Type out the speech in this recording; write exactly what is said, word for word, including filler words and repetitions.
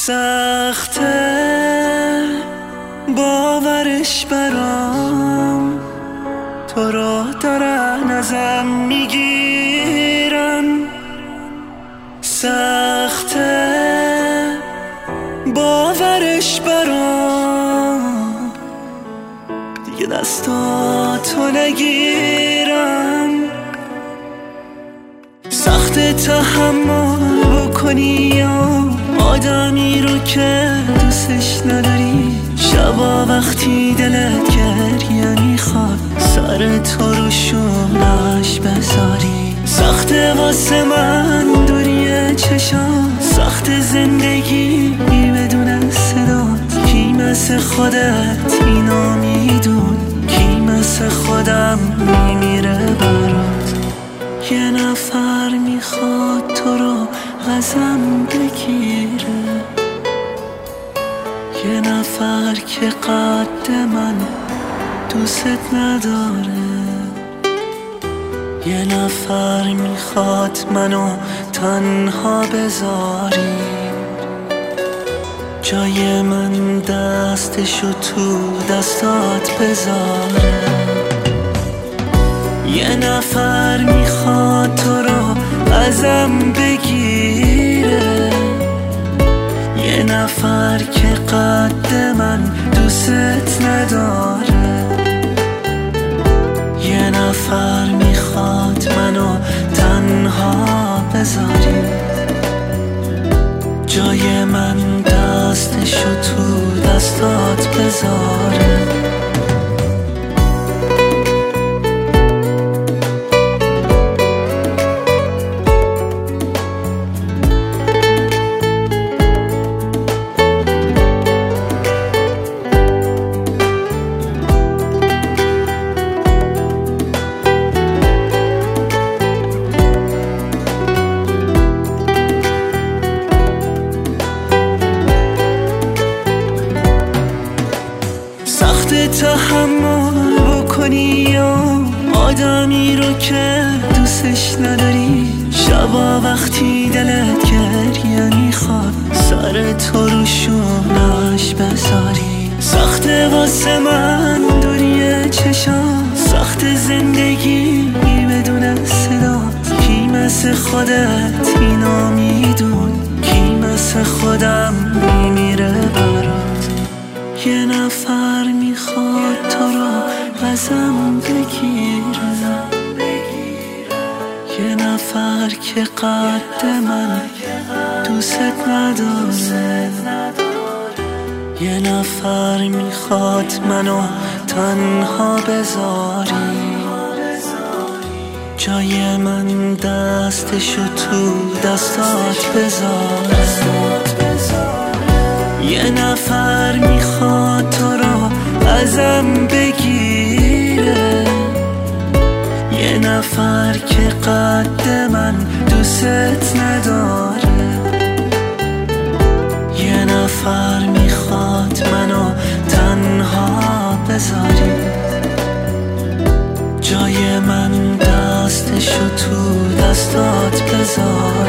سخته باورش برام، تو رو دارن ازم میگیرن. سخته باورش برام، دیگه دستاتو نگیرم. سخته تحمل بکنی یا آدمی رو که دوستش نداری. شبا وقتی دلت گریه میخواد سر تو رو شونش بذاری. سخته واسه من دوری چشام، سخت زندگی بدون صدات. کی مثل خودت اینو میدون، کی مثل خودم میمیره برات. یه نفر میخواد تو رو ازم بگیره، یه نفر که قد من دوست نداره. یه نفر میخواد منو تنها بذاری، جای من دستشو تو دستات بذاره. یه نفر میخواد تو رو ازم بگیره، یه نفر که قد من دوست نداره. یه نفر میخواد منو تنها بذاری، جای من دستشو تو دستات بذاره. تحمل بکنی یا آدمی رو که دوستش نداری. شبا وقتی دلت گریه میخواد سر تو رو شونش بذاری. سخته واسه من دوری چشام، سخت زندگی بدون صدات. کی مثل خودت اینو میدون، کی مثل خودم میمیره برات. یه نفر میخواد تو رو ازم بگیره، یه نفر که قد من دوست نداره. یه نفر میخواد منو تنها بذاری، جای من دستشو تو دستات بذاره. یه نفر میخواد تو رو ازم بگیره، یه نفر که قد من دوست نداره. یه نفر میخواد منو تنها بذاری، جای من دستشو تو دستات بذار.